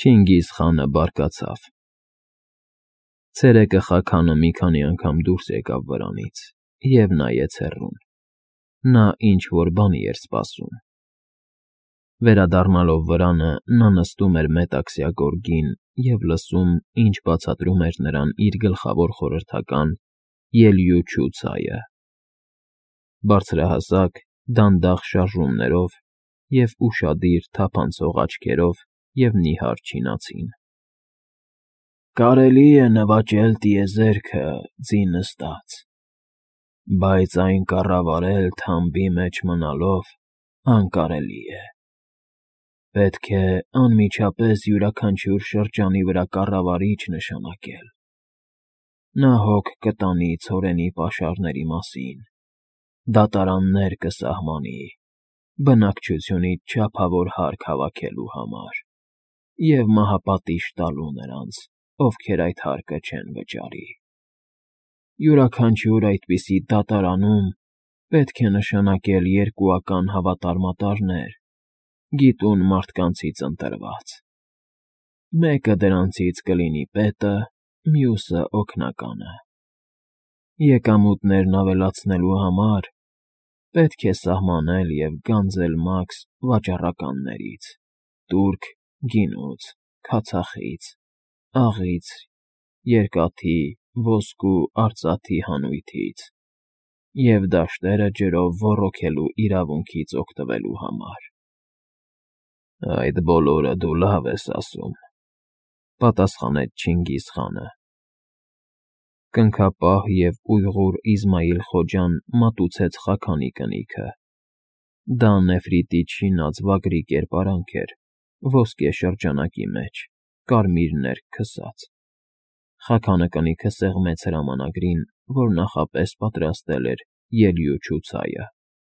Չինգիզ խանը բարկացավ։ Ցերեկը Խաքանը մի քանի անգամ դուրս եկավ վրանից և նայեց հեռուն։ Նա ինչ-որ բանի էր սպասում։ Վերադառնալով վրանը, նա նստում էր մետաքսյա գորգին և լսում, ինչ բացատրում էր նրան իր գլխավոր խորհրդական Ելյուչու ցայը։ Բարձրահասակ, դանդաղ շարժումներով և ուշադիր թափանցող աչքերով և նիհար չինացին։ Կարելի է նվաճել տիեզերքը ձի նստած, բայց այն կառավարել թամբի մեջ մնալով անկարելի է։ Պետք է անմիջապես յուրաքանչյուր շրջանի վրա կառավարիչ նշանակել։ Նա հոգ կտանի ցորենի պաշարների մասին, դատարաններ կսահմանի, բնակչությունից չափավոր հարկ հավաքելու համար և մահապատիժ տալու նրանց, ովքեր այդ հարկը չեն վճարի։ Յուրաքանչյուր այդպիսի դատարանում պետք է նշանակել երկուական հավատարմատարներ, գիտուն մարդկանցից ընտրված։ Մեկը դրանցից կլինի պետը, մյուսը օգնականը։ Եկամուտներն ավելացնելու համար պետք է սահմանել և գանձել մաքս վաճառականներից, տուրք, գինուց, քացախից, աղից, երկաթի, ոսկու, արծաթի հանույթից և դաշտերը ջրով ոռոգելու իրավունքից օգտվելու համար։ Այդ բոլորը դու լավ ես ասում,֊ պատասխանեց Չինգիզ խանը։ Կնքապահ և ուйղուր Իսմայիլ Խոջան մատուցեց Խաքանի կնիքը։ Դա նեֆրիտից շինած վագրի կերպարանք էր, ոսկե շրջանակի մեջ, կարմիր ներկը քսած։ Խաքանը կնիքը սեղմեց հրամանագրին, որ նախապես պատրաստել էր Ելյուչու ցայը։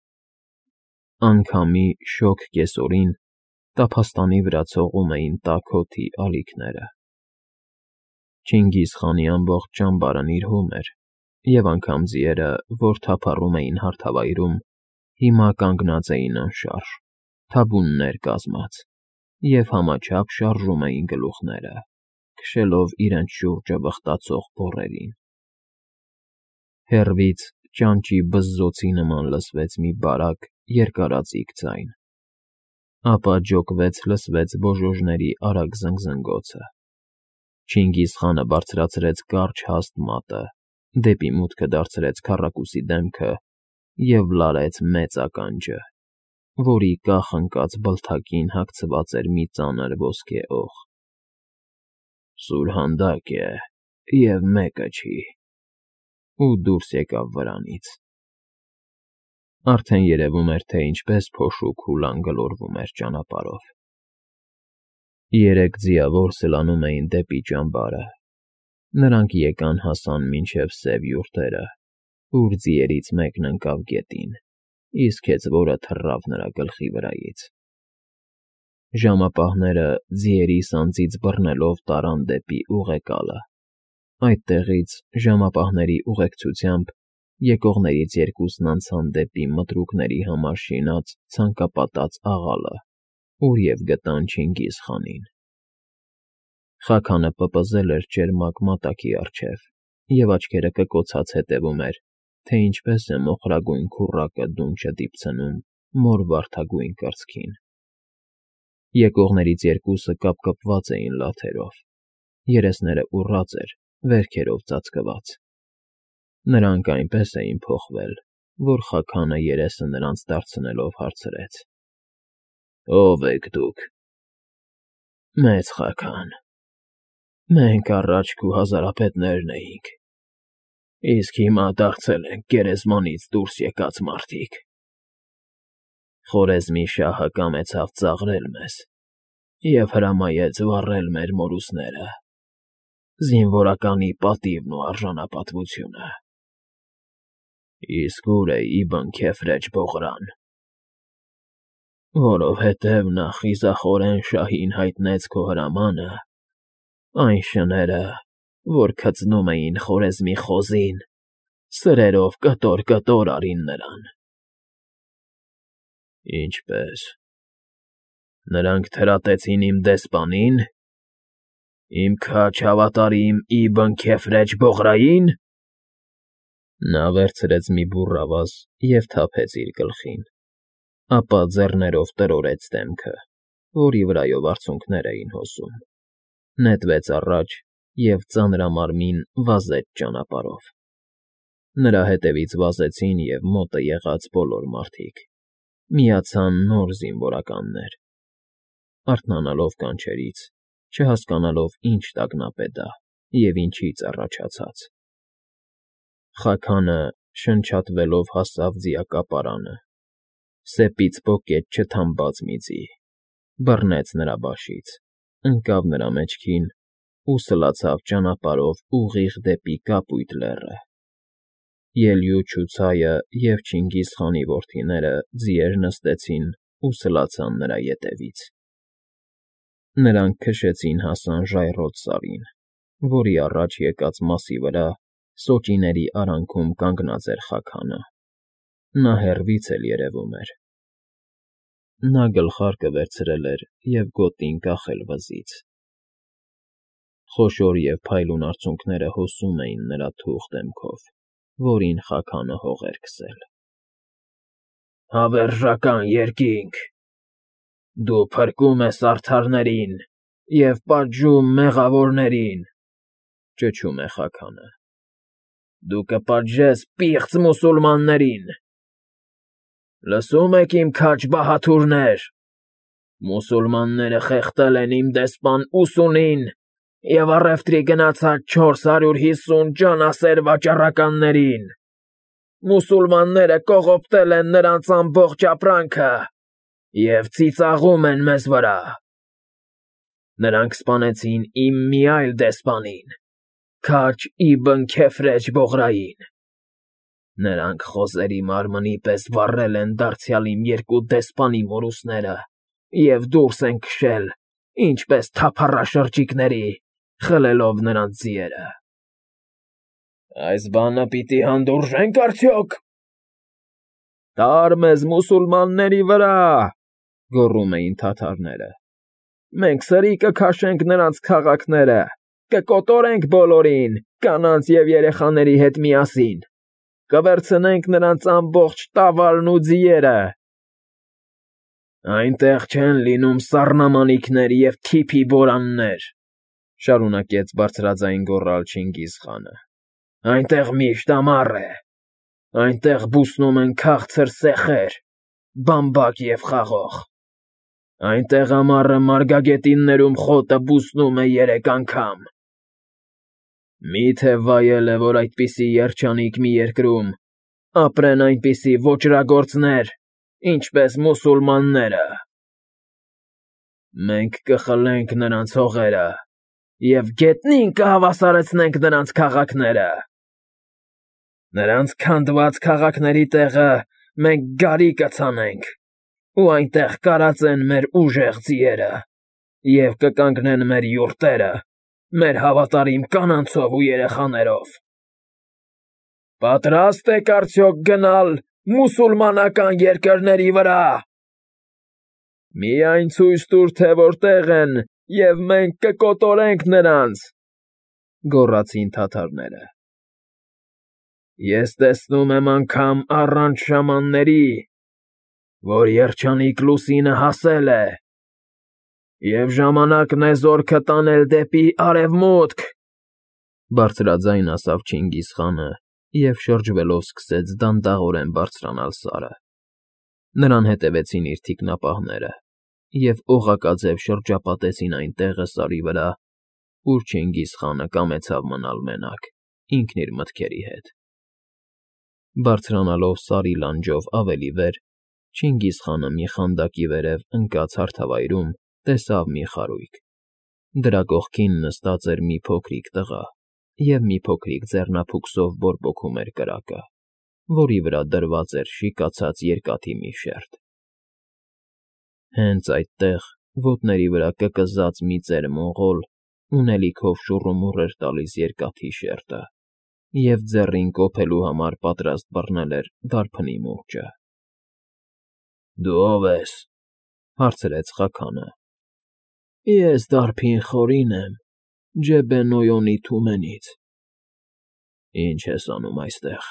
Անգամի շոգ կեսօրին տափաստանի վրա ցողում էին տաք օդի ալիքները։ Չինգիզ խանի ամբողջ ճամբարը նիրհում էր, և անգամ ձիերը, որ թափառում էին հարթավայրում, հիմա կանգնած էին անշարժ, թաբուններ կազմած, և համաչափ շարժում էին գլուխները, քշելով իրենց շուրջը վխտացող բոռերին։ Հեռվից ճանճի բզզոցի նման լսվեց մի բարակ, երկարաձիգ ձայն, ապա ջոկվեց բոժոժների արագ զնգզնգոցը։ Չինգիզ խանը բարձրացրեց կարճ հաստ մատը, դեպի մուտքը դարձրեց քառակուսի դեմքը և լարեց մեծ ականջը, որի կախ ընկած բլթակին հագցված էր մի ծանր ոսկե օղ։ Սուրհանդակ է, և մեկը չի, ու դուրս եկավ վրանից։ Արդեն երևում էր, թե ինչպես փոշու քուլան գլորվում էր ճանապարհով։ Երեք ձիավոր սլանում էին դեպի ճամբարը։ Նրանք եկան֊հասան մինչև սև յուրտերը, ուր ձիերից մեկն ընկավ գետին, իսկ հեծվորը թռավ նրա գլխի վրայից։ Ժամապահները ձիերի սանձից բռնելով տարան դեպի ուղեկալը։ Այդտեղից, ժամապահների ուղեկցությամբ, եկողներից երկուսն անցան դեպի մտրուկների համար շինած ցանկապատած աղալը, ուր և գտան Չինգիզ խանին։ Խաքանը պպզել էր ճերմակ մատակի առջև և աչքերը կկոցած հետևում էր, թե ինչպես է մոխրագույն քուռակը դունչը դիպցնում մոր վարդագույն կրծքին։ Եկողներից երկուսը կապկպված էին լաթերով, երեսները ուռած էր, վերքերով ծածկված։ Նրանք այնպես էին փոխվել, որ Խաքանը երեսը նրանց դարձնելով հարցրեց. Ո՞վ եք դուք։ Մեծ Խաքան։ Մենք առաջ քո հազարապետներն էինք, իսկ հիմա դարձել ենք գերեզմանից դուրս եկած մարդիկ։ Խորեզմի շահը կամեցավ ծաղրել մեզ և հրամայեց վառել մեր մորուսները, զինվորականի պատիվն ու արժանապատվությունը։ Իսկ ուր է Իբն Քեֆրեջ Բողրան։ Որովհետև նա խիզախորեն շահին հայտնեց քո հրամանը, այն շները, որ քծնում էին Խորեզմի խոզին, սրերով կտոր֊կտոր արին նրան։ Ինչպե՞ս։ Նրանք թրատեցին իմ դեսպանի՞ն։ Իմ քաջ հավատարիմ Իբն Քեֆրեջ Բողրային։ Նա վերցրեց մի բուռավազ և թափեց իր գլխին, ապա ձեռներով տրորեց դեմքը, որի վրայով արցունքներ էին հոսում, նետվեց առաջ և ծանրամարմին վազեց ճանապարհով։ Նրա հետևից վազեցին և մոտը եղած բոլոր մարդիկ, միացան նոր զինվորականներ, արթնանալով կանչերից, չհասկանալով ինչ տագնապ է դա և ինչից առաջացած։ Խաքանը շնչատվելով հասավ ձիակապարանը, սեպից պոկեց չթամբած մի ձի, բռնեց նրա բաշից, ընկավ նրա մեջքին ու սլացավ ճանապարհով ուղիղ դեպի Կապույտ լեռը։ Ելյուչ ու ցայը և Չինգիզխանի որդիները ձիեր նստեցին ու սլացան նրա ետևից։ Նրանք քշեցին հասան ժայռոտ սարին, որի առաջ եկած մասի վրա սոճիների արանքում կանգնած էր Խաքանը։ Նա հեռվից էլ երևում էր։ Նա գլխարկը վերցրել էր և գոտին կախել վզից։ Խոշոր և փայլուն արցունքները հոսում էին նրա թուխ դեմքով, որին Խաքանը հող էր քսել։ Հավերժական երկինք, դու փրկում ես արդարներին և պատժում մեղավորներին, ճչում է Խաքանը։ Դու կպատժես պիղծ մուսուլմաններին։ Լսում եք իմ քաջ բահաթուրներ, մուսուլմանները խեղդել են իմ դեսպան Ուսունին և առևտրի գնացած 450 ջանասեր վաճառականներին։ Մուսուլմանները կողոպտել են նրանց ամբողջ ապրանքը և ծիծաղում են մեզ վրա։ Նրանք սպանեցին իմ մի այլ դեսպանին, քաջ Իբն Քեֆրեջ Բողրային։ Նրանք խոզերի մարմնի պես վառել են դարձյալ իմ երկու դեսպանի մորուսները և դուրս են քշել, ինչպես թափառաշրջիկների, խլելով նրանց ձիերը։ Այս բանը պիտի հանդուրժե՞նք արդյոք։ Տար մեզ մուսուլմանների վրա, գոռում էին թաթարները։ Մենք սրի կքաշենք նրանց քաղաքները, կկոտորենք բոլորին, կանանց և երեխաների հետ միասին, կվերցնենք նրանց ամբողջ տավարն ու ձիերը։ Այնտեղ չեն լինում սառնամանիքներ և թիփի բորաններ, շարունակեց բարձրաձայն գոռալ Չինգիզխանը։ Այնտեղ միշտ ամառ է, այնտեղ բուսնում են քաղցր սեխեր, բամբակ և խաղող։ Այնտեղ ամառը մարգագետիններում խոտը բուսնում է 3 անգամ։ Մի՞թե վայել է, որ այդպիսի երջանիկ մի երկրում ապրեն այնպիսի ոճրագործներ, ինչպես մուսուլմանները։ Մենք կխլենք նրանց հողերը և գետնին կհավասարեցնենք նրանց քաղաքները։ Նրանց քանդված քաղաքների տեղը մենք գարի կցանենք, ու այնտեղ կարածեն մեր ուժեղ ձիերը և կկանգնեն մեր յուրտերը, մեր հավատարիմ կանանցով ու երեխաներով։ Պատրաստ եք արդյոք գնալ մուսուլմանական երկրների վրա։ Միայն ցույց տուր, թե որտեղ են, և մենք կկոտորենք նրանց, գոռացին թաթարները։ Ես տեսնում եմ անգամ առանց շամանների, որ երջանիկ լուսինը հասել է, և ժամանակն է զորքը տանել դեպի արևմուտք, բարձրաձայն ասավ Չինգիզխանը և շրջվելով սկսեց դանդաղորեն բարձրանալ սարը։ Նրան հետևեցին իր թիկնապահները և օղակաձև շրջապատեցին այն տեղը սարի վրա, ուր Չինգիզխանը կամեցավ մնալ մենակ, ինքն իր մտքերի հետ։ Բարձրանալով սարի լանջով ավելի վեր, Չինգիզխանը մի խանդակի վերև ընկած հարթավայրում տեսավ մի խարույկ։ Դրա կողքին նստած էր մի փոքրիկ տղա, և մի փոքրիկ ձեռնափուքսով բորբոքում էր կրակը, որի վրա դրված էր շիկացած երկաթի մի շերտ։ Հենց այդտեղ ոտների վրա կկզած մի ծեր մոնղոլ ունելիքով շուռումուռ էր տալիս երկաթի շերտը և ձեռին կոփելու համար պատրաստ բռնել էր դարբնի մուրճը։ Դու ո՞վ ես, հարցրեց Խաքանը։ Ես դարբին Խորին եմ, Ջեբենոյոնի թումենից։ Ինչ ես անում այստեղ։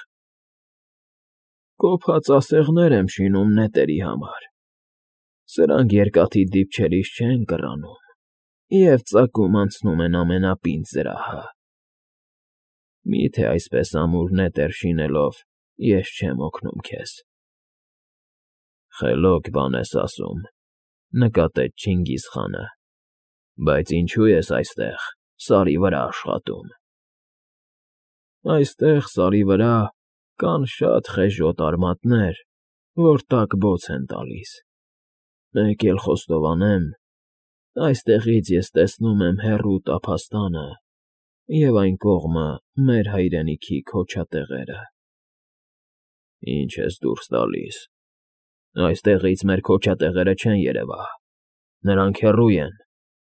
Կոփած ասեղներ եմ շինում նետերի համար։ Սրանք երկաթի դիպչերից չեն կռանում, և ծակում անցնում են ամենապինդ զրահը։ Միթե այսպես ամուր նետեր շինելով ես չեմ օգնում քեզ։ Խելոք բան ես ասում, նկատեց Չինգիզխանը, բայց ինչու ես այստեղ, Սարի վրա աշխատում։ Այստեղ, Սարի վրա, կան շատ խեժոտ արմատներ, որ տաք բոց են տալիս։ Մեկ էլ խոստովանեմ, այստեղից ես տեսնում եմ հեռու տափաստանը և այն կողմը մեր հայրենիքի քոչատեղերը։ Ինչ ես դուրս տալիս։ Այստեղից մեր քոչատեղերը չեն երևա, նրանք հեռու են։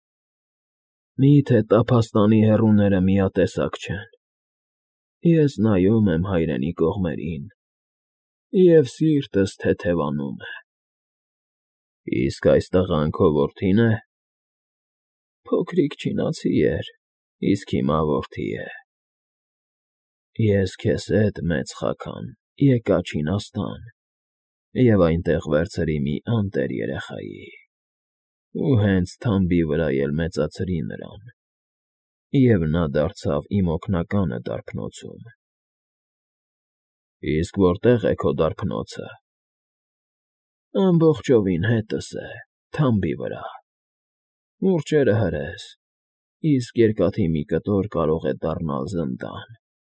Միթե տափաստանի հեռուները միատեսակ չեն։ Ես նայում եմ հայրենի կողմերին, և սիրտս թեթևանում է։ Իսկ այս տղան քո որդի՞ն է։ Փոքրիկ չինացի էր, իսկ հիմա որդի է։ Ես քեզ հետ, մեծ Խաքան, եկա Չինաստան և այնտեղ վերցրի մի անտեր երեխայի, ու հենց թամբի վրա էլ մեծացրի նրան, և նա դարձավ իմ օգնականը դարբնոցում։ Իսկ որտե՞ղ է քո դարբնոցը։ Ամբողջովին հետս է, թամբի վրա։ Մուրճերը հրես, իսկ երկաթի մի կտոր կարող է դառնալ զնդան։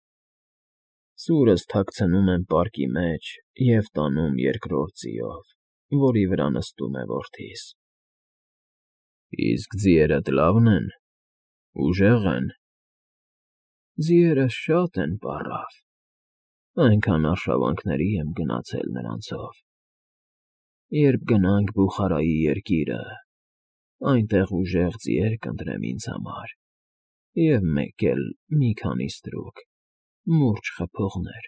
Սուրս թաքցնում եմ պարկի մեջ և տանում երկրորդ ձիով, որի վրա նստում է որդիս։ Իսկ ձիերդ լավն են, ուժեղ են։ Ձիերս շատ են, պառավ, այնքան արշավանքների եմ գնացել նրանցով։ Երբ գնանք Բուխարայի երկիրը, այնտեղ ուժեղ ձիեր կընտրեմ ինձ համար և մեկ էլ մի քանի ստրուկ, մուրճ խփողներ։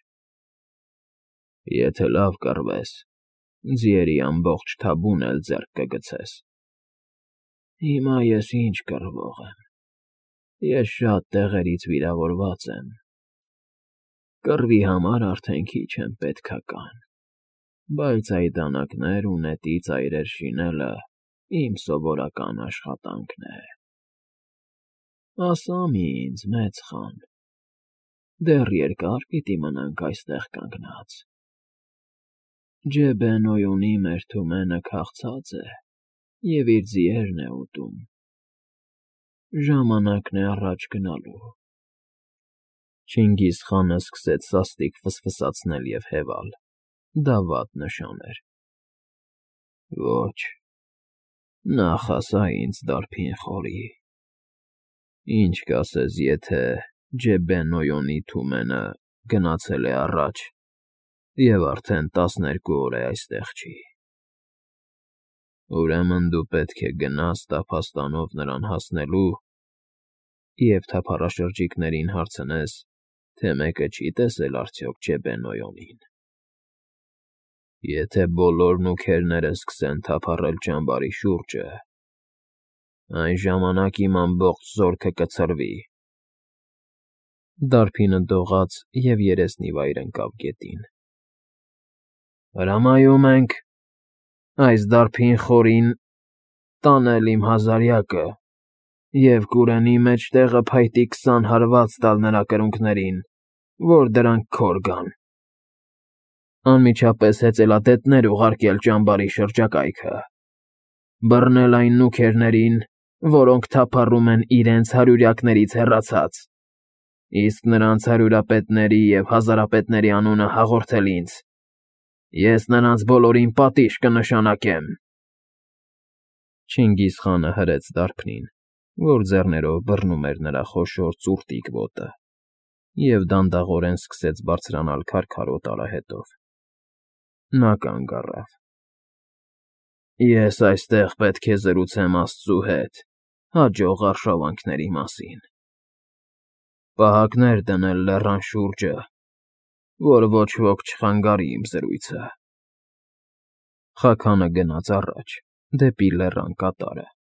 Եթե լավ կռվես, ձիերի ամբողջ թաբուն էլ ձեռք կգցես։ Հիմա ես ինչ կռվող եմ, ես շատ տեղերից վիրավորված եմ։ Կռվի համար արդեն քիչ եմ պետքական, բայց այդ դանակներ ու նետի ծայրեր շինելը իմ սովորական աշխատանքն է։ Ասա մի ինձ, մեծ խան, դեռ երկա՞ր պիտի մնանք այստեղ կանգնած։ Ջեբենոյոնի մեր Թումենը քաղցած է և իր ձիերն է ուտում։ Ժամանակն է առաջ գնալու։ Չինգիզխանը սկսեց սաստիկ ֆսֆսացնել և հևալ, դա վատ նշան էր։ Ոչ, նախ ասա ինձ, դարբին խորի, ինչ կասես, եթե Ջեբենոյոնի Թումենը գնացել է առաջ և արդեն 12 օր է այստեղ չի։ Ուրեմն դու պետք է գնաս տափաստանով նրան հասնելու և թափառաշրջիկներին հարցնես, թե մեկը չի տեսել արդյոք Ջեբենոյոնին։ Եթե բոլորն ու քերները սկսեն թափառել ճամբարի շուրջը, այն ժամանակ իմ ամբողջ զորքը կցրվի։ Դարբինը դողաց և երեսնի վայր ընկավ գետին։ Հրամայում ենք այս դարբին խորին տանել իմ հազարյակը և կուրենի մեջտեղը փայտի 20 հարված տալ նրա կրունկներին, որ դրանք քոր գան։ Անմիջապես հեծելադետներ ուղարկել ճամբարի շրջակայքը, բռնել այն նուքերներին, որոնք թափառում են իրենց հարյուրյակներից հեռացած, իսկ նրանց հարյուրապետների և հազարապետների անունը հաղորդել ինձ։ Ես նրանց բոլորին պատիժ կնշանակեմ։ Չինգիզխանը հրեց դարբնին, որ ձեռներով բռնում էր նրա խոշոր ծուռտիկ ոտը, և դանդաղորեն սկսեց բարձրանալ քարքարոտ արահետով։ Նա կանգ առավ։ Ես այստեղ պետք է զրուցեմ Աստծու հետ հաջող արշավանքների մասին։ Պահակներ դնել լեռան շուրջը, որ ոչ ոք չխանգարի իմ զրույցը։ Խաքանը գնաց առաջ, դեպի լեռան կատարը։